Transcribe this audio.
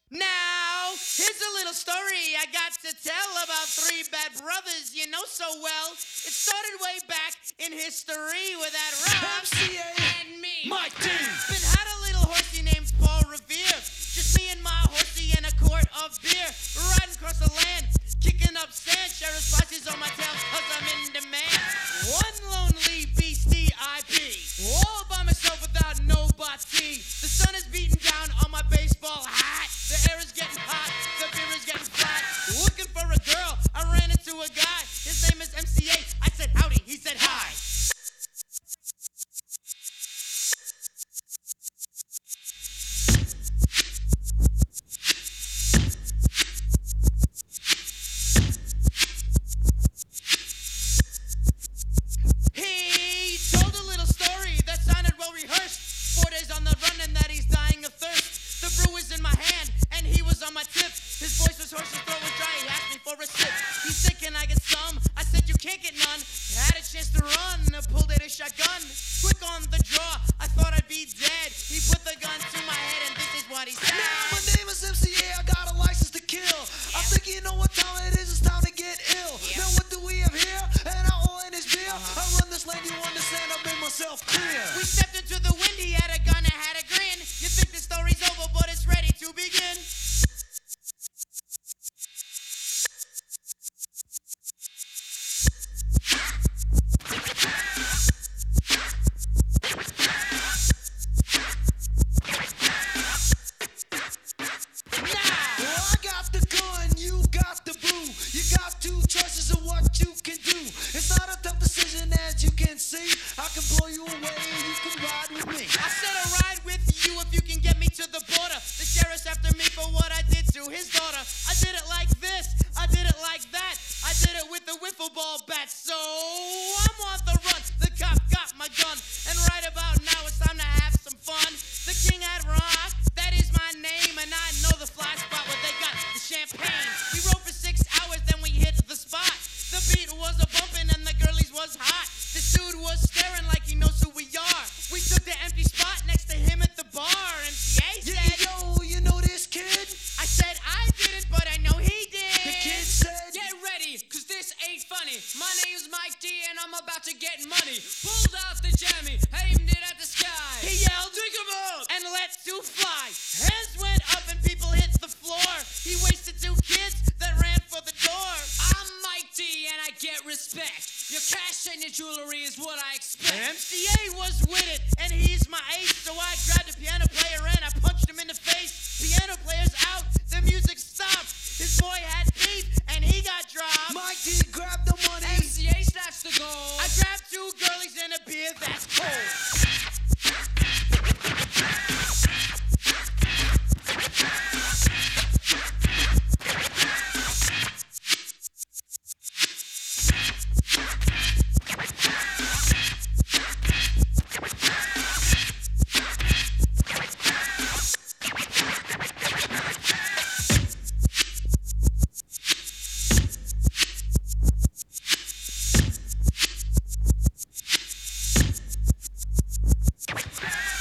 Now, here's a little story I got to tell about three bad brothers you know so well. It started way back in history with that Rob and me. Mike D. Been had a little horsey named Paul Revere. Just me and my horsey and a quart of beer. Riding across the land, kicking up sand. Sheriff's posses on my tail cause I'm in demand. One lonely beastie I be. All by myself without nobody. The sun is beating down on my baseball hat. The air is getting hot, the beer is getting flat. Looking for a girl, I ran into a guy. His name is MCA. I said howdy, he said hi. He told a little story that sounded well rehearsed. 4 days on the run and that he's dying of thirst. The brew was in my hand and he was on my tip. His voice was hoarse, his throat was dry. He asked me for a sip. He's sick, can I get some? I said you can't get none. Had a chance to run, pulled out a shotgun. Quick on the draw, I thought I'd be dead. He put the gun to my head and this is what he said. Now my name is MCA, I got a license to kill. I think you know what time it is, it's time to get ill. Now what do we have here? And I oil in his beer. I run this lane, you understand, I made myself clear. We stepped into the wind, he had a gun and had a grin. You think the story's over, but it's ready to begin. Well, I got the gun, you got the boo. You got two choices of what you can do. It's not a tough decision as you can see. I can blow you away and you can ride with me. I said I'll ride with you if you can get me to the border. The sheriff's after me for what I did to his daughter. I did it like this, I did it like that. I did it with a wiffle ball bat. So I'm on the run, the cop got my gun. And right about now it's time to have some fun. The king had rock, that is my name. And I know the fly spot where they got the champagne. We rode for 6 hours, then we hit the spot. The beat was a bumpin' and the girlies was hot. This dude was staring like he knows who we are. We took the empty spot next to him at the bar. MCA Yeah, said, yo, you know this kid? I said I didn't, but I know he did. The kid said, Get ready, cause this ain't funny. My name's Mike D and I'm about to get money. Pulled out the jammy, aimed it at the sky. He yelled, Drink 'em up! and let two fly. Hands went up and people hit the floor. He wasted 2 kids that ran for the door. I'm Mike D and I get respect. Your cash and your jewelry is what I expect. MCA was with it, and he